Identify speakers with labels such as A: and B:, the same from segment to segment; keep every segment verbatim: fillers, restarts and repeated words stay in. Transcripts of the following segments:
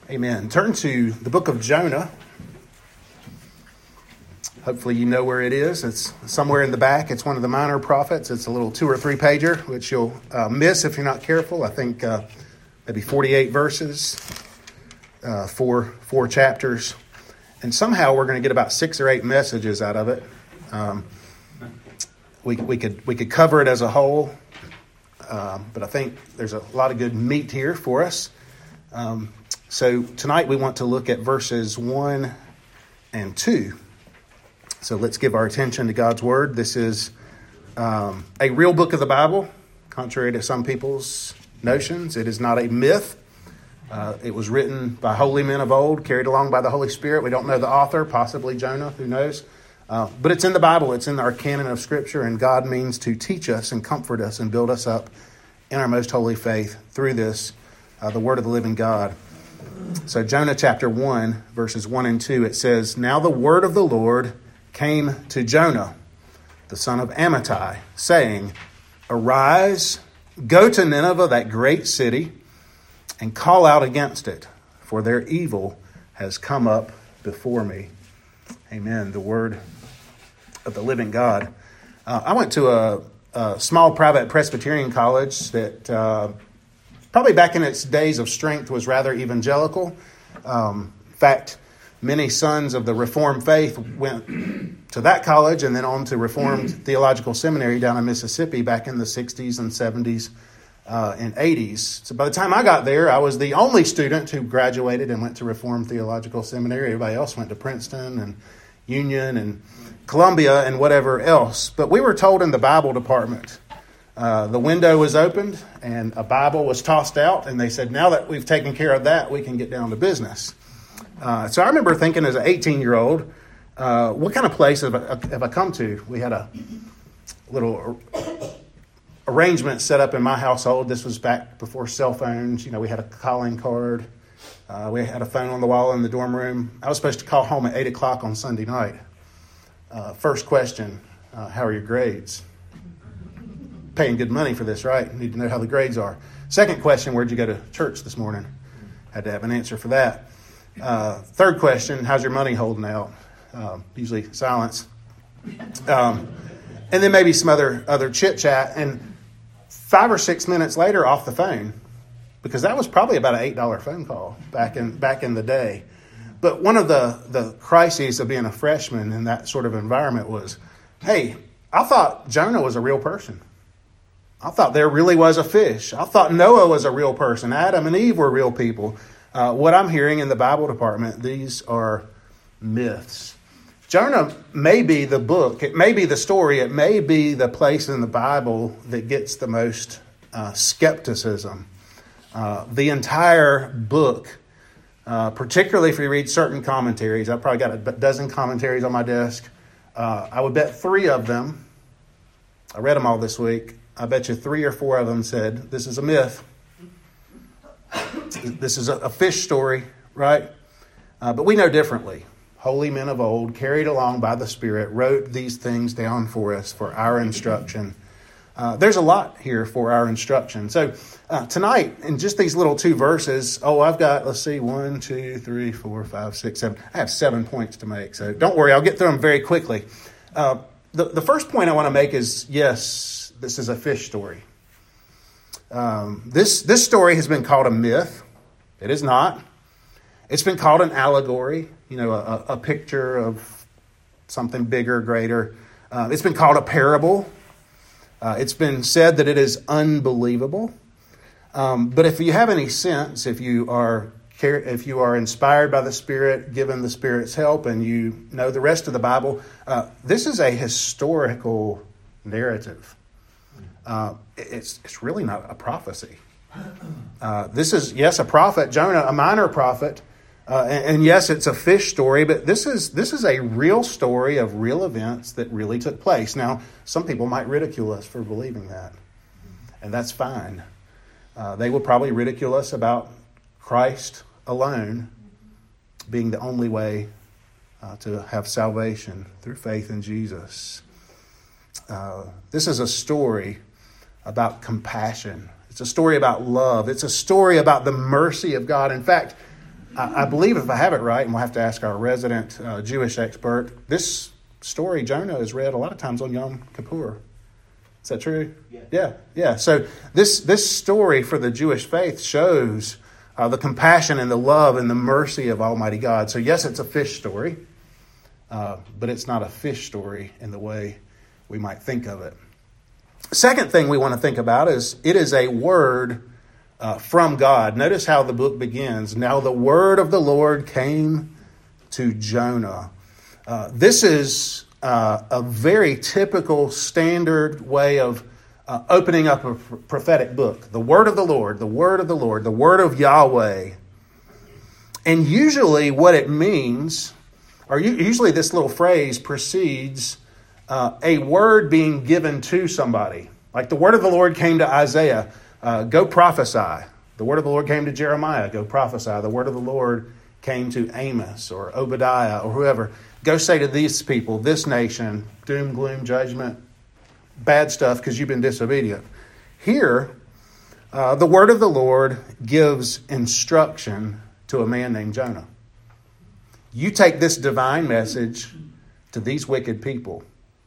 A: Amen. Turn to the book of Jonah. Hopefully you know where it is. It's somewhere in the back. It's one of the minor prophets. It's a little two or three pager, which you'll uh, miss if you're not careful. I think uh, maybe forty-eight verses, uh, four four chapters. And somehow we're going to get about six or eight messages out of it. Um, we, we could we could cover it as a whole, um, but I think there's a lot of good meat here for us. Um, so tonight we want to look at verses one and two. So let's give our attention to God's Word. This is um, a real book of the Bible, contrary to some people's notions. It is not a myth. Uh, it was written by holy men of old, carried along by the Holy Spirit. We don't know the author, possibly Jonah, who knows? Uh, but it's in the Bible. It's in our canon of Scripture, and God means to teach us and comfort us and build us up in our most holy faith through this, uh, the Word of the living God. So Jonah chapter one, verses one and two, it says, "Now the word of the Lord came to Jonah, the son of Amittai, saying, Arise, go to Nineveh, that great city, and call out against it, for their evil has come up before me." Amen. The word of the living God. Uh, I went to a, a small private Presbyterian college that uh, probably back in its days of strength was rather evangelical. Um, in fact, many sons of the Reformed faith went to that college and then on to Reformed Theological Seminary down in Mississippi back in the sixties and seventies uh, and eighties. So by the time I got there, I was the only student who graduated and went to Reformed Theological Seminary. Everybody else went to Princeton and Union and Columbia and whatever else. But we were told in the Bible department, uh, the window was opened and a Bible was tossed out. And they said, now that we've taken care of that, we can get down to business. Uh, so I remember thinking as an eighteen-year-old, uh, what kind of place have I, have I come to? We had a little arrangement set up in my household. This was back before cell phones. You know, we had a calling card. Uh, we had a phone on the wall in the dorm room. I was supposed to call home at eight o'clock on Sunday night. Uh, first question, uh, how are your grades? Paying good money for this, right? Need to know how the grades are. Second question, where'd you go to church this morning? Had to have an answer for that. Uh, third question, how's your money holding out? Uh, usually silence. Um, and then maybe some other, other chit-chat. And five or six minutes later, off the phone. Because that was probably about an eight dollar phone call back in back in the day. But one of the, the crises of being a freshman in that sort of environment was, hey, I thought Jonah was a real person. I thought there really was a fish. I thought Noah was a real person. Adam and Eve were real people. Uh, what I'm hearing in the Bible department, these are myths. Jonah may be the book. It may be the story. It may be the place in the Bible that gets the most uh, skepticism. Uh, the entire book, uh, particularly if you read certain commentaries, I've probably got a dozen commentaries on my desk. Uh, I would bet three of them, I read them all this week, I bet you three or four of them said, this is a myth. This is a, a fish story, right? Uh, but we know differently. Holy men of old, carried along by the Spirit, wrote these things down for us for our instruction. Uh, there's a lot here for our instruction. So uh, tonight, in just these little two verses, oh, I've got, let's see, one, two, three, four, five, six, seven. I have seven points to make. So don't worry, I'll get through them very quickly. Uh, the, the first point I want to make is, yes, this is a fish story. Um, this, this story has been called a myth. It is not. It's been called an allegory, you know, a, a picture of something bigger, greater. Uh, it's been called a parable. Uh, it's been said that it is unbelievable. Um, but if you have any sense, if you are if you are inspired by the Spirit, given the Spirit's help, and you know the rest of the Bible, uh, this is a historical narrative. Uh, it's it's really not a prophecy. Uh, this is, yes, a prophet, Jonah, a minor prophet. Uh, and, and yes, it's a fish story, but this is this is a real story of real events that really took place. Now, some people might ridicule us for believing that, and that's fine. Uh, they will probably ridicule us about Christ alone being the only way uh, to have salvation through faith in Jesus. Uh, this is a story about compassion. It's a story about love. It's a story about the mercy of God. In fact, I, I believe if I have it right, and we'll have to ask our resident uh, Jewish expert, this story, Jonah, is read a lot of times on Yom Kippur. Is that true?
B: Yeah.
A: Yeah, yeah. So this this story for the Jewish faith shows uh, the compassion and the love and the mercy of Almighty God. So yes, it's a fish story, uh, but it's not a fish story in the way we might think of it. Second thing we want to think about is it is a word uh, from God. Notice how the book begins. Now the word of the Lord came to Jonah. Uh, this is uh, a very typical standard way of uh, opening up a pr- prophetic book. The word of the Lord, the word of the Lord, the word of Yahweh. And usually what it means, or usually this little phrase precedes Uh, a word being given to somebody. Like the word of the Lord came to Isaiah, uh, go prophesy. The word of the Lord came to Jeremiah, go prophesy. The word of the Lord came to Amos or Obadiah or whoever. Go say to these people, this nation, doom, gloom, judgment, bad stuff because you've been disobedient. Here, uh, the word of the Lord gives instruction to a man named Jonah. You take this divine message to these wicked people,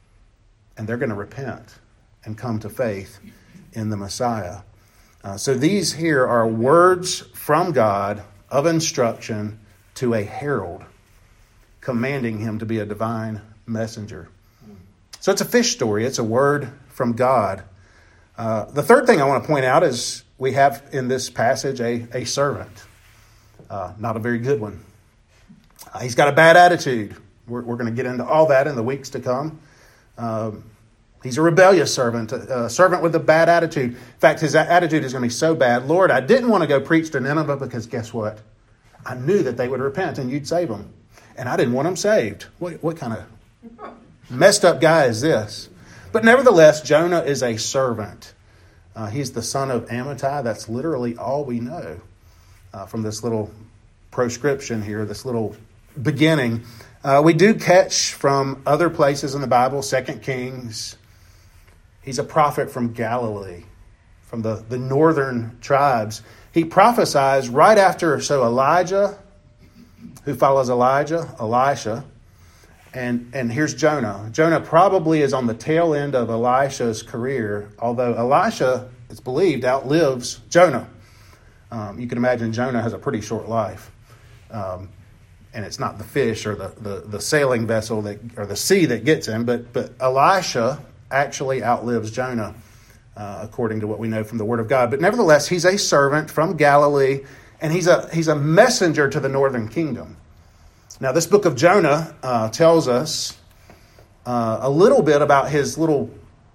A: and they're going to repent and come to faith in the Messiah. Uh, so these here are words from God of instruction to a herald, commanding him to be a divine messenger. So it's a fish story. It's a word from God. Uh, the third thing I want to point out is we have in this passage a, a servant. Uh, not a very good one. Uh, he's got a bad attitude. We're, we're going to get into all that in the weeks to come. Um, he's a rebellious servant, a, a servant with a bad attitude. In fact, his attitude is going to be so bad. Lord, I didn't want to go preach to Nineveh because guess what? I knew that they would repent and you'd save them. And I didn't want them saved. What, what kind of messed up guy is this? But nevertheless, Jonah is a servant. Uh, he's the son of Amittai. That's literally all we know uh, from this little proscription here, this little beginning. Uh, we do catch from other places in the Bible, Second Kings, he's a prophet from Galilee, from the, the northern tribes. He prophesies right after, so Elijah, who follows Elijah, Elisha, and, and here's Jonah. Jonah probably is on the tail end of Elisha's career, although Elisha, it's believed, outlives Jonah. Um, you can imagine Jonah has a pretty short life. Um, And it's not the fish or the, the, the sailing vessel that or the sea that gets him, but but Elisha actually outlives Jonah, uh, according to what we know from the Word of God. But nevertheless, he's a servant from Galilee, and he's a he's a messenger to the northern kingdom. Now, this book of Jonah uh, tells us uh, a little bit about his little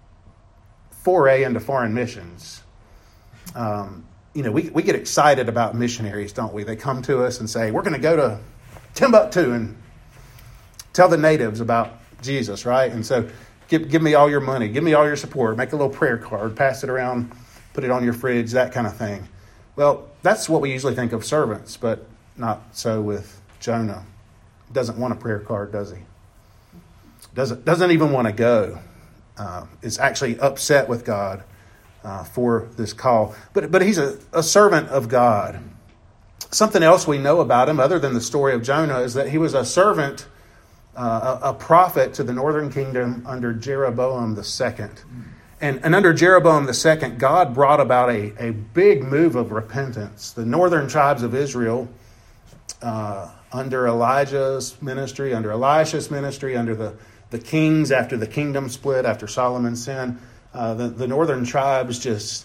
A: foray into foreign missions. Um, you know, we we get excited about missionaries, don't we? They come to us and say, "We're going to go to Timbuktu and tell the natives about Jesus," right? And so give, give me all your money, give me all your support, make a little prayer card, pass it around, put it on your fridge, that kind of thing. Well, that's what we usually think of servants, but not so with Jonah. Doesn't want a prayer card, does he? Doesn't, doesn't even want to go. Uh, is actually upset with God uh, for this call. But, but he's a, a servant of God. Something else we know about him, other than the story of Jonah, is that he was a servant, uh, a, a prophet to the northern kingdom under Jeroboam the second. And, and under Jeroboam the second, God brought about a, a big move of repentance. The northern tribes of Israel, uh, under Elijah's ministry, under Elisha's ministry, under the, the kings after the kingdom split, after Solomon's sin, uh, the, the northern tribes just...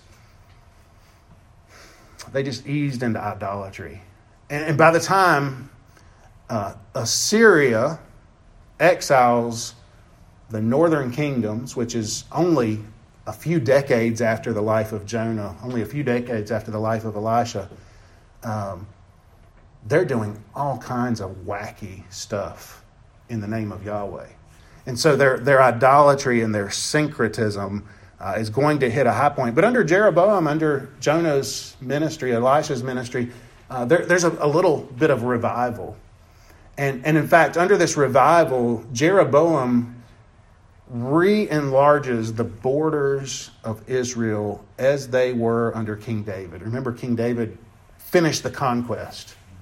A: They just eased into idolatry. And, and by the time uh, Assyria exiles the northern kingdoms, which is only a few decades after the life of Jonah, only a few decades after the life of Elisha, um, they're doing all kinds of wacky stuff in the name of Yahweh. And so their, their idolatry and their syncretism Uh, is going to hit a high point. But under Jeroboam, under Jonah's ministry, Elisha's ministry, uh, there, there's a, a little bit of revival. And, and in fact, under this revival, Jeroboam re-enlarges the borders of Israel as they were under King David. Remember, King David finished the conquest.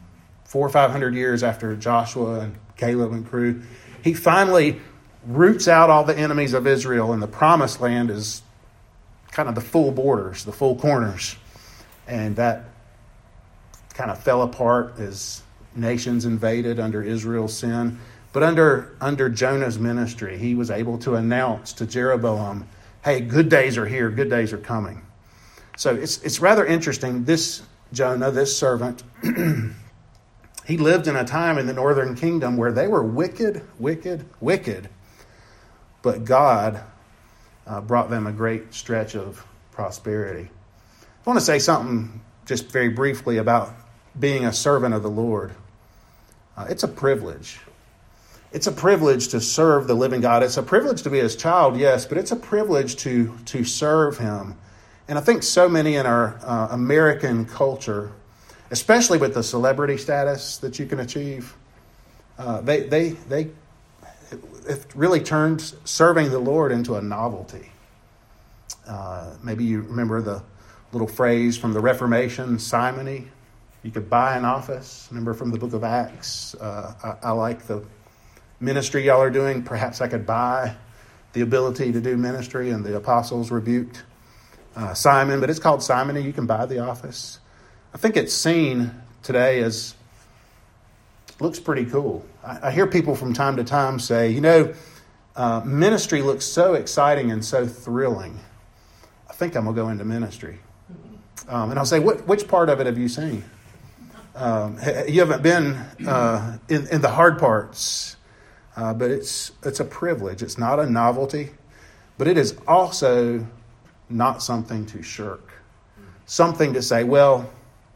A: four or five hundred years after Joshua and Caleb and crew, he finally roots out all the enemies of Israel, and the promised land is kind of the full borders, the full corners. And that kind of fell apart as nations invaded under Israel's sin. But under, under Jonah's ministry, he was able to announce to Jeroboam, hey, good days are here, good days are coming. So it's it's rather interesting. This Jonah, this servant, he lived in a time in the northern kingdom where they were wicked, wicked, wicked. But God uh, brought them a great stretch of prosperity. I want to say something just very briefly about being a servant of the Lord. Uh, it's a privilege. It's a privilege to serve the living God. It's a privilege to be his child, yes, but it's a privilege to, to serve him. And I think so many in our uh, American culture, especially with the celebrity status that you can achieve, uh, they they they it really turned serving the Lord into a novelty. Uh, maybe you remember the little phrase from the Reformation, simony. You could buy an office. Remember from the book of Acts. Uh, I, I like the ministry y'all are doing. Perhaps I could buy the ability to do ministry, and the apostles rebuked Uh, Simon, but it's called simony. You can buy the office. I think it's seen today as looks pretty cool. I, I hear people from time to time say, you know, uh, ministry looks so exciting and so thrilling. I think I'm going to go into ministry. Um, and I'll say, what, which part of it have you seen? Um, you haven't been uh, in, in the hard parts, uh, but it's it's a privilege. It's not a novelty, but it is also not something to shirk. Something to say, well,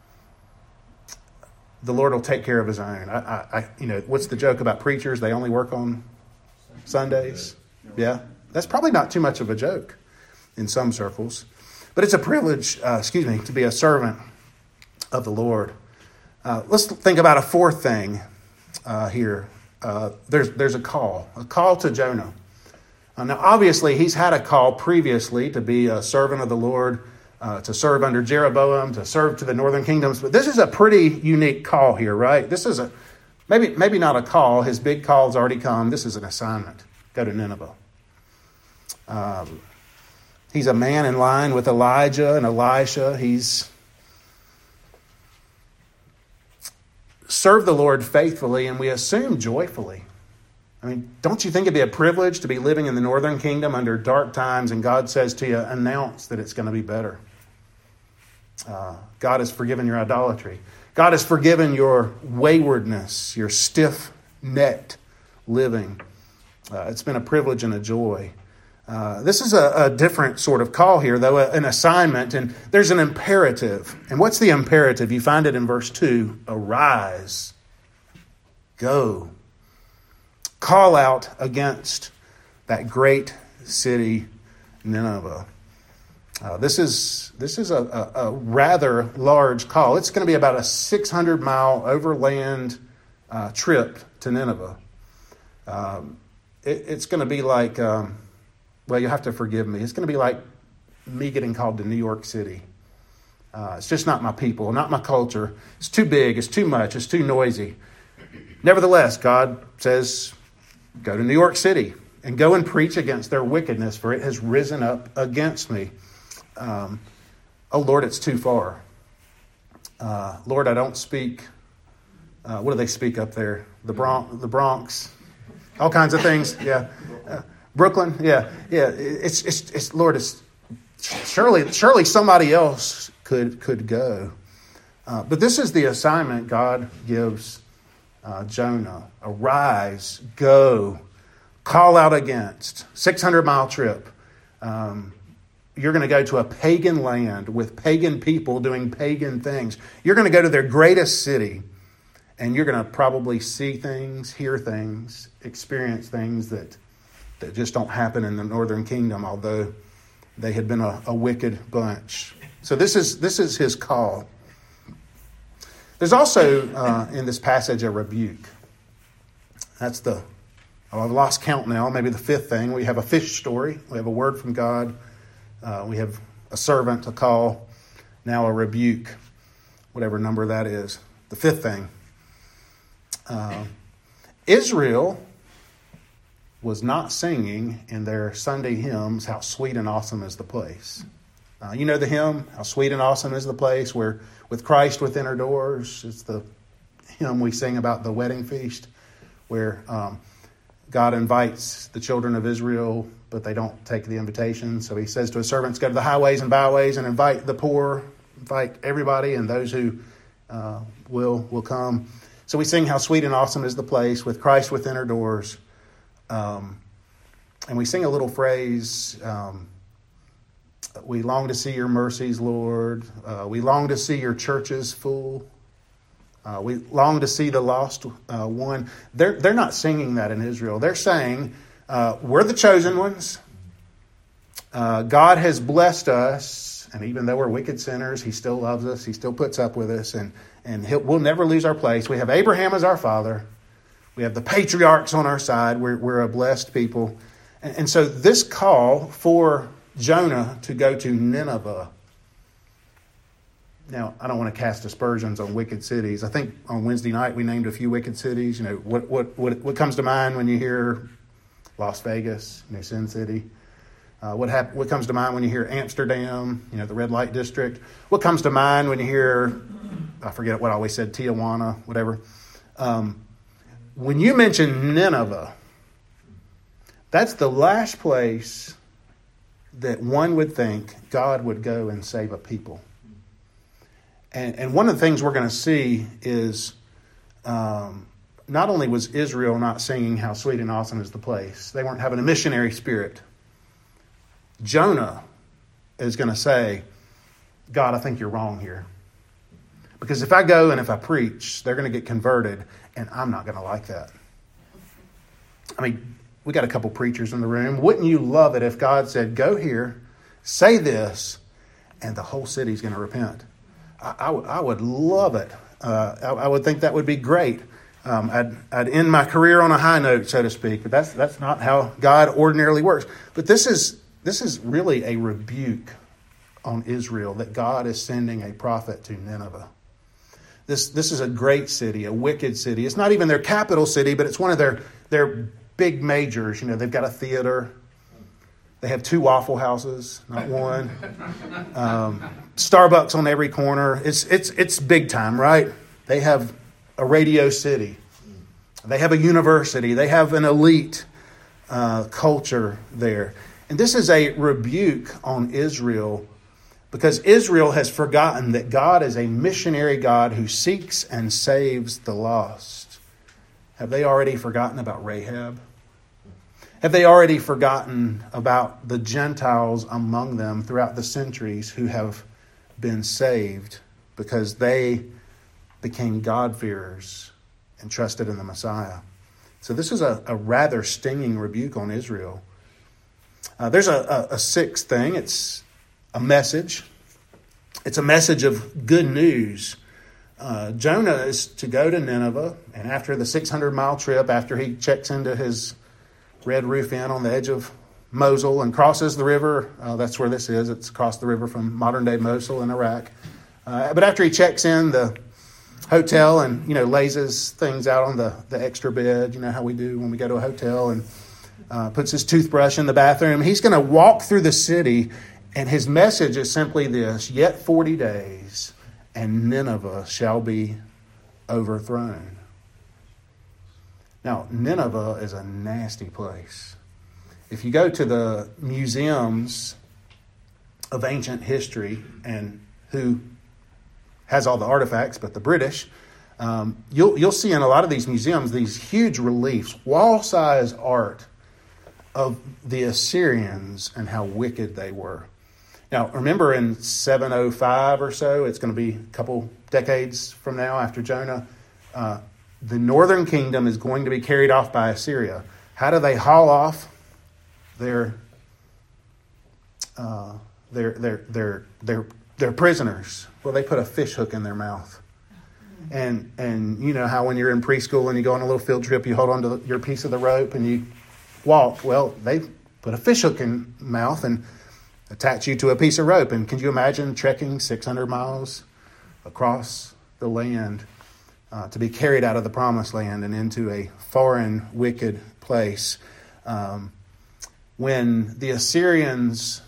A: the Lord will take care of his own. I, I, I, you know, what's the joke about preachers? They only work on Sundays. Yeah, that's probably not too much of a joke in some circles. But it's a privilege, uh, excuse me, to be a servant of the Lord. Uh, let's think about a fourth thing uh, here. Uh, there's there's a call, a call to Jonah. Now, obviously, he's had a call previously to be a servant of the Lord, uh, to serve under Jeroboam, to serve to the northern kingdoms. But this is a pretty unique call here, right? This is a maybe maybe not a call. His big call's already come. This is an assignment. Go to Nineveh. Um, he's a man in line with Elijah and Elisha. He's served the Lord faithfully, and we assume joyfully. I mean, don't you think it'd be a privilege to be living in the northern kingdom under dark times, and God says to you, announce that it's going to be better. Uh, God has forgiven your idolatry. God has forgiven your waywardness, your stiff-necked living. Uh, it's been a privilege and a joy. Uh, this is a, a different sort of call here, though, an assignment, and there's an imperative. And what's the imperative? You find it in verse two. Arise, go. Call out against that great city, Nineveh. Uh, this is this is a, a, a rather large call. It's going to be about a six hundred mile overland uh, trip to Nineveh. Um, it, it's going to be like, um, well, you'll have to forgive me. It's going to be like me getting called to New York City. Uh, it's just not my people, not my culture. It's too big. It's too much. It's too noisy. Nevertheless, God says, go to New York City and go and preach against their wickedness, for it has risen up against me. Um, oh, Lord, it's too far. Uh, Lord, I don't speak. Uh, what do they speak up there? The Bronx, the Bronx, all kinds of things. Yeah, uh, Brooklyn. Yeah, yeah. It's, it's, it's. Lord, it's surely, surely somebody else could could go. Uh, but this is the assignment God gives Uh, Jonah. Arise, go, call out against. six hundred mile trip. Um, you're going to go to a pagan land with pagan people doing pagan things. You're going to go to their greatest city, and you're going to probably see things, hear things, experience things that, that just don't happen in the northern kingdom, although they had been a, a wicked bunch. So this is this is his call. There's also, uh, in this passage, a rebuke. That's the, oh, I've lost count now, maybe the fifth thing. We have a fish story. We have a word from God. Uh, we have a servant to call. Now a rebuke, whatever number that is. The fifth thing, Uh, Israel was not singing in their Sunday hymns, "How sweet and awesome is the place." Uh, you know the hymn, "How sweet and awesome is the place where with Christ within her doors." It's the hymn we sing about the wedding feast, where um, God invites the children of Israel, but they don't take the invitation. So he says to his servants, "Go to the highways and byways and invite the poor, invite everybody, and those who uh, will will come." So we sing, "How sweet and awesome is the place with Christ within her doors." Um, and we sing a little phrase, um, "We long to see your mercies, Lord. Uh, we long to see your churches full. Uh, we long to see the lost uh, one." They're, they're not singing that in Israel. They're saying, uh, we're the chosen ones. Uh, God has blessed us. And even though we're wicked sinners, he still loves us. He still puts up with us. And, and he'll, we'll never lose our place. We have Abraham as our father. We have the patriarchs on our side. We're, we're a blessed people. And, and so this call for Jonah to go to Nineveh. Now, I don't want to cast aspersions on wicked cities. I think on Wednesday night we named a few wicked cities. You know, what what what, what comes to mind when you hear Las Vegas, you know, Sin City? Uh, what hap- What comes to mind when you hear Amsterdam, you know, the red light district? What comes to mind when you hear, I forget what I always said, Tijuana, whatever. Um, when you mention Nineveh, that's the last place that one would think God would go and save a people. And, and one of the things we're going to see is um, not only was Israel not singing "How sweet and awesome is the place," they weren't having a missionary spirit. Jonah is going to say, "God, I think you're wrong here. Because if I go and if I preach, they're going to get converted, and I'm not going to like that." I mean, we got a couple preachers in the room. Wouldn't you love it if God said, "Go here, say this, and the whole city's going to repent"? I, I, w- I would love it. Uh, I, I would think that would be great. Um, I'd, I'd end my career on a high note, so to speak. But that's that's not how God ordinarily works. But this is this is really a rebuke on Israel that God is sending a prophet to Nineveh. This this is a great city, a wicked city. It's not even their capital city, but it's one of their their big majors. You know, they've got a theater. They have two Waffle Houses, not one. Um, Starbucks on every corner. It's it's it's big time, right? They have a Radio City. They have a university. They have an elite uh, culture there. And this is a rebuke on Israel because Israel has forgotten that God is a missionary God who seeks and saves the lost. Have they already forgotten about Rahab? Have they already forgotten about the Gentiles among them throughout the centuries who have been saved because they became God-fearers and trusted in the Messiah? So this is a, a rather stinging rebuke on Israel. Uh, there's a, a, a sixth thing. It's a message. It's a message of good news. Uh, Jonah is to go to Nineveh, and after the six hundred mile trip, after he checks into his Red Roof Inn on the edge of Mosul and crosses the river. Uh, that's where this is. It's across the river from modern-day Mosul in Iraq. Uh, but after he checks in the hotel and, you know, lays his things out on the, the extra bed, you know how we do when we go to a hotel, and uh, puts his toothbrush in the bathroom, he's going to walk through the city, and his message is simply this: yet forty days, and Nineveh shall be overthrown. Now, Nineveh is a nasty place. If you go to the museums of ancient history, and who has all the artifacts but the British, um, you'll you'll see in a lot of these museums these huge reliefs, wall-size art of the Assyrians and how wicked they were. Now, remember in seven oh five or so, it's going to be a couple decades from now after Jonah, uh, the northern kingdom is going to be carried off by Assyria. How do they haul off their uh, their their their their their prisoners? Well, they put a fish hook in their mouth. And and you know how when you're in preschool and you go on a little field trip, you hold on to the, your piece of the rope and you walk. Well, they put a fish hook in mouth and attach you to a piece of rope. And can you imagine trekking six hundred miles across the land? uh, to be carried out of the promised land and into a foreign, wicked place. Um, when the Assyrians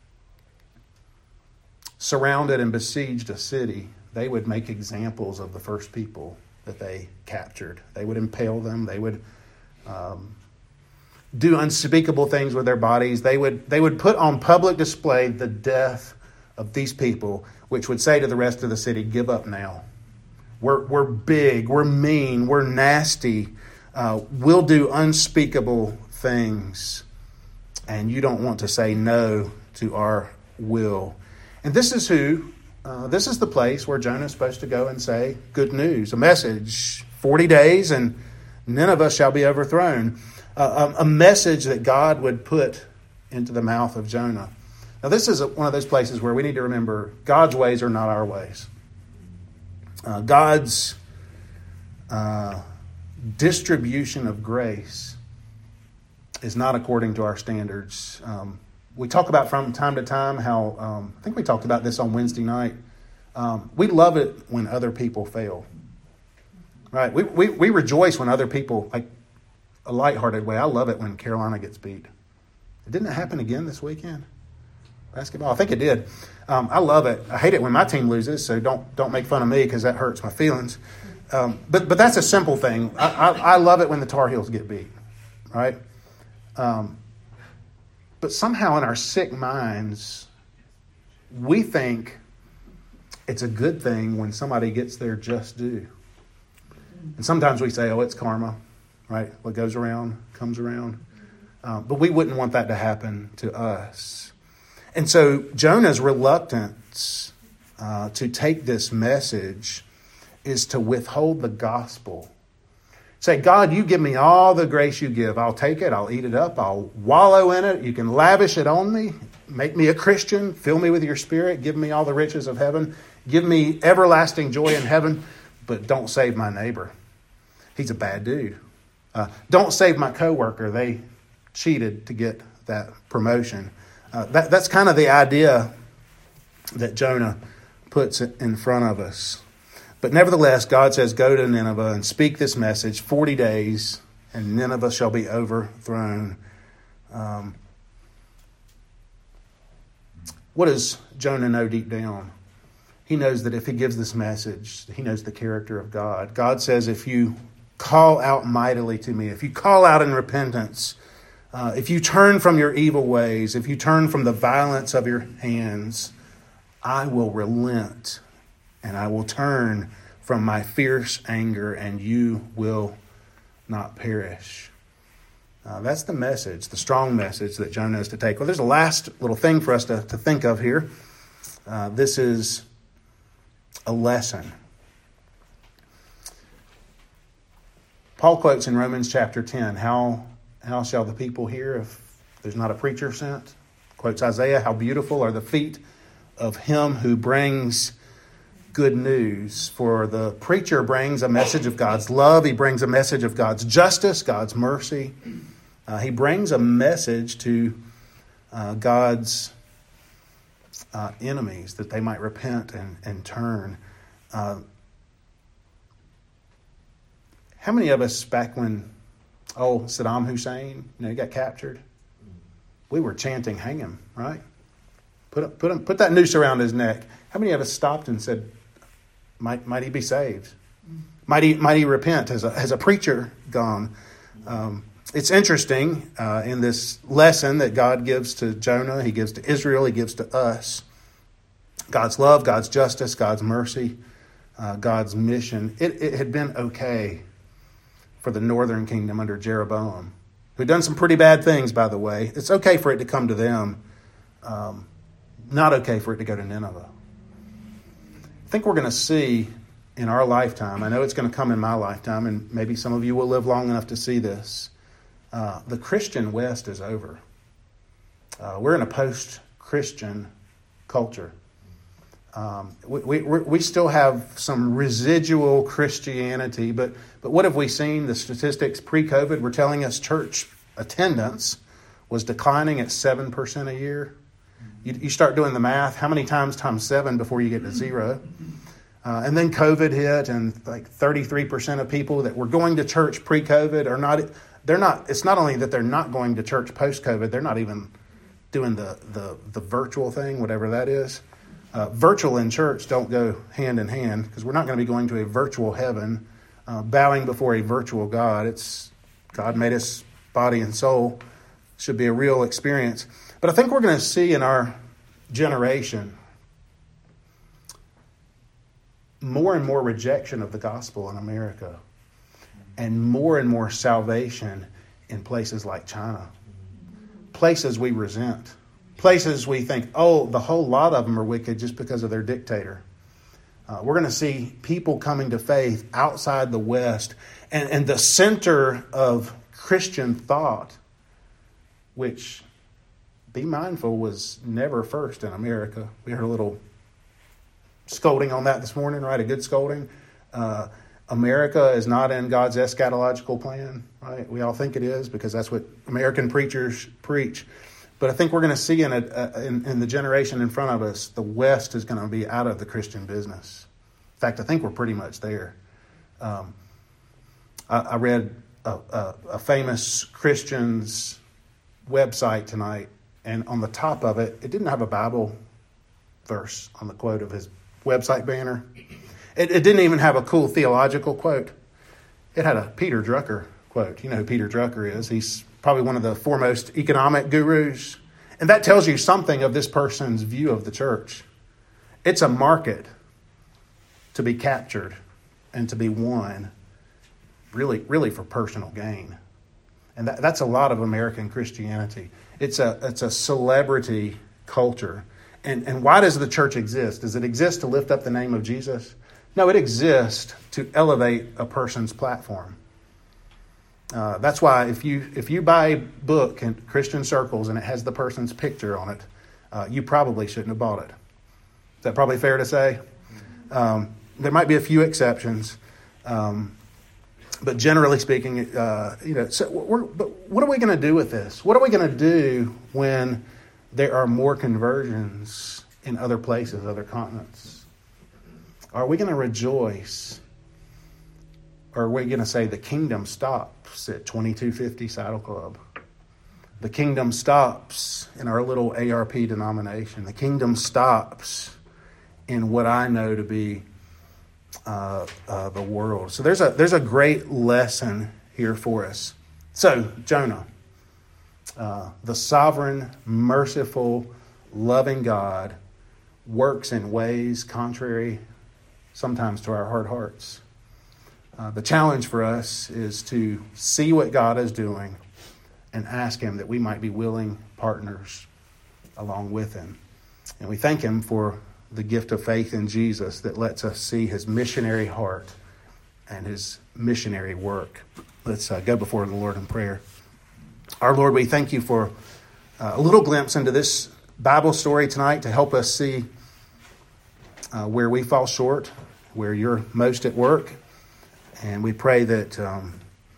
A: surrounded and besieged a city, they would make examples of the first people that they captured. They would impale them. They would um, do unspeakable things with their bodies. They would they would put on public display the death of these people, which would say to the rest of the city, give up now. We're, we're big, we're mean, we're nasty. Uh, we'll do unspeakable things. And you don't want to say no to our will. And this is who, uh, this is the place where Jonah is supposed to go and say good news, a message, forty days and Nineveh shall be overthrown. Uh, a, a message that God would put into the mouth of Jonah. Now, this is one of those places where we need to remember God's ways are not our ways. Uh, God's uh, distribution of grace is not according to our standards. Um, we talk about from time to time how, um, I think we talked about this on Wednesday night. Um, we love it when other people fail. Right? We, we, we rejoice when other people, like a lighthearted way. I love it when Carolina gets beat. Didn't it happen again this weekend? Basketball, I think it did. Um, I love it. I hate it when my team loses, so don't don't make fun of me because that hurts my feelings. Um, but but that's a simple thing. I, I, I love it when the Tar Heels get beat, right? Um, but somehow in our sick minds, we think it's a good thing when somebody gets their just due. And sometimes we say, oh, it's karma, right? What goes around comes around. Uh, but we wouldn't want that to happen to us. And so Jonah's reluctance uh, to take this message is to withhold the gospel. Say, God, you give me all the grace you give. I'll take it. I'll eat it up. I'll wallow in it. You can lavish it on me. Make me a Christian. Fill me with your spirit. Give me all the riches of heaven. Give me everlasting joy in heaven. But don't save my neighbor. He's a bad dude. Uh, don't save my coworker. They cheated to get that promotion. Uh, that, that's kind of the idea that Jonah puts in front of us. But nevertheless, God says, go to Nineveh and speak this message, forty days, and Nineveh shall be overthrown. Um, what does Jonah know deep down? He knows that if he gives this message, he knows the character of God. God says, if you call out mightily to me, if you call out in repentance, Uh, if you turn from your evil ways, if you turn from the violence of your hands, I will relent and I will turn from my fierce anger and you will not perish. Uh, that's the message, the strong message that Jonah is to take. Well, there's a last little thing for us to, to think of here. Uh, this is a lesson. Paul quotes in Romans chapter ten, how How shall the people hear if there's not a preacher sent? Quotes Isaiah, how beautiful are the feet of him who brings good news. For the preacher brings a message of God's love. He brings a message of God's justice, God's mercy. Uh, he brings a message to uh, God's uh, enemies that they might repent and, and turn. Uh, how many of us back when Oh, Saddam Hussein, you know, he got captured. We were chanting, hang him, right? Put put him, put that noose around his neck. How many of us stopped and said, might might he be saved? Might he might he repent? Has a has a preacher gone? Um, it's interesting uh, in this lesson that God gives to Jonah, he gives to Israel, he gives to us. God's love, God's justice, God's mercy, uh, God's mission. It, it had been okay for the northern kingdom under Jeroboam, who'd done some pretty bad things, by the way. It's okay for it to come to them. Um, not okay for it to go to Nineveh. I think we're going to see in our lifetime, I know it's going to come in my lifetime, and maybe some of you will live long enough to see this. Uh, the Christian West is over. Uh, we're in a post-Christian culture. Um, we, we we still have some residual Christianity, but but what have we seen? The statistics pre-COVID were telling us church attendance was declining at seven percent a year. You, you start doing the math. How many times times seven before you get to zero? Uh, and then COVID hit, and like thirty-three percent of people that were going to church pre-COVID are not, they're not, it's not only that they're not going to church post-COVID, they're not even doing the, the, the virtual thing, whatever that is. Uh, virtual and church don't go hand in hand, because we're not going to be going to a virtual heaven, uh, bowing before a virtual God. It's God made us body and soul. Should be a real experience. But I think we're going to see in our generation more and more rejection of the gospel in America, and more and more salvation in places like China. Places we resent. Places we think, oh, the whole lot of them are wicked just because of their dictator. Uh, we're going to see people coming to faith outside the West, and, and the center of Christian thought, which, be mindful, was never first in America. We heard a little scolding on that this morning, right? A good scolding. Uh, America is not in God's eschatological plan, right? We all think it is, because that's what American preachers preach. But I think we're going to see in, a, uh, in, in the generation in front of us, the West is going to be out of the Christian business. In fact, I think we're pretty much there. Um, I, I read a, a, a famous Christian's website tonight, and on the top of it, it didn't have a Bible verse on the quote of his website banner. It, it didn't even have a cool theological quote. It had a Peter Drucker quote. You know who Peter Drucker is. He's probably one of the foremost economic gurus. And that tells you something of this person's view of the church. It's a market to be captured and to be won, really, really for personal gain. And that, that's a lot of American Christianity. It's a it's a celebrity culture. And and why does the church exist? Does it exist to lift up the name of Jesus? No, it exists to elevate a person's platform. Uh, that's why if you if you buy a book in Christian circles and it has the person's picture on it, uh, you probably shouldn't have bought it. Is that probably fair to say? Um, there might be a few exceptions, um, but generally speaking, uh, you know. So, we're, but what are we going to do with this? What are we going to do when there are more conversions in other places, other continents? Are we going to rejoice? Or are we going to say the kingdom stops at twenty-two fifty Saddle Club? The kingdom stops in our little A R P denomination. The kingdom stops in what I know to be uh, uh, the world. So there's a there's a great lesson here for us. So Jonah, uh, the sovereign, merciful, loving God, works in ways contrary sometimes to our hard hearts. Uh, the challenge for us is to see what God is doing and ask Him that we might be willing partners along with Him. And we thank Him for the gift of faith in Jesus that lets us see His missionary heart and His missionary work. Let's uh, go before the Lord in prayer. Our Lord, we thank You for uh, a little glimpse into this Bible story tonight to help us see uh, where we fall short, where You're most at work. And we pray that um,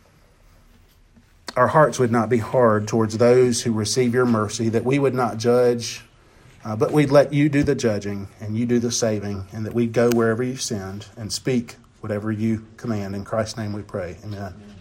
A: our hearts would not be hard towards those who receive Your mercy, that we would not judge, uh, but we'd let You do the judging and You do the saving, and that we'd go wherever You send and speak whatever You command. In Christ's name we pray. Amen.